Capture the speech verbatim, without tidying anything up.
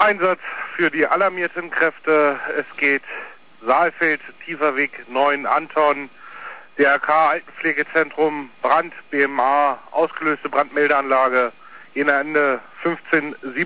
Einsatz für die alarmierten Kräfte. Es geht Saalfeld, Tieferweg neun, Anton, D R K, Altenpflegezentrum, Brand, B M A, ausgelöste Brandmeldeanlage, jener Ende fünfzehn sieben.